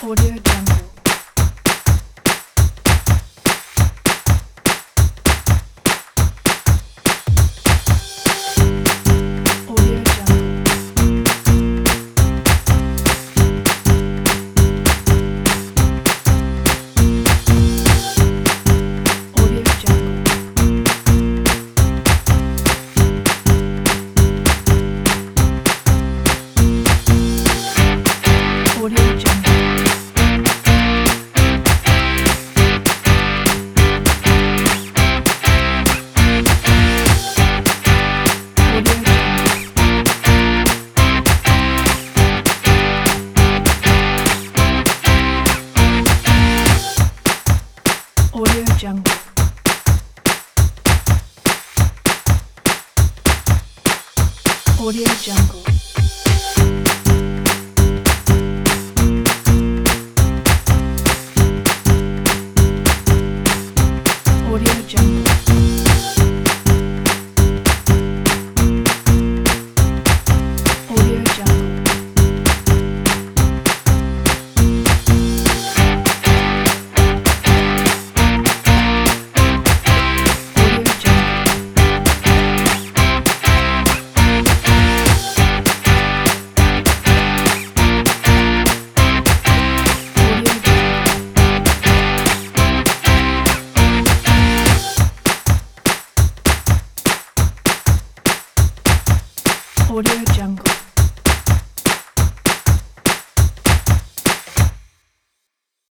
Audio Jungle. Audio Jungle. Audio Jungle. Audio Jungle. Audio Jungle. Audio Jungle. Audio Jungle. Audio Jungle. Audio Jungle.